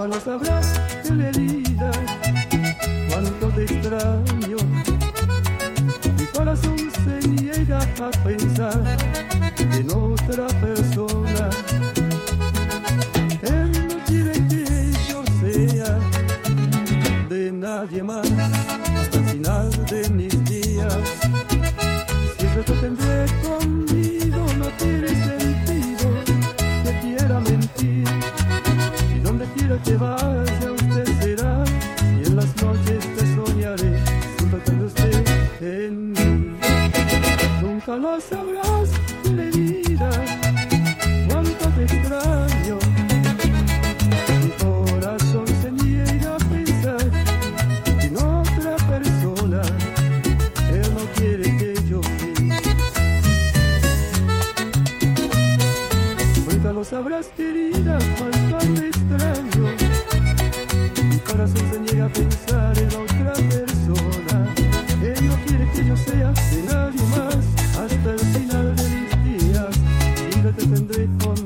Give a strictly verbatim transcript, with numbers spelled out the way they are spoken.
Nunca lo sabrás, querida, cuánto te extraño. Mi corazón se niega a pensar en otra persona. Él no quiere que yo sea de nadie más hasta el final de mis días. Siempre te tendré conmigo, no tiene sentido que quiera mentir. Y donde quiera que vaya usted será, y en las noches te soñaré, siempre tendré usted en mí. Nunca lo sabrás, querida, cuánto te extraño. Mi corazón se niega a pensar en otra persona. Él no quiere que yo viva. Nunca lo sabrás, querida, cuánto te extraño. Mi corazón se niega a pensar en otra persona. Él no quiere que yo sea de nadie más hasta el final de mis días. Siempre te tendré con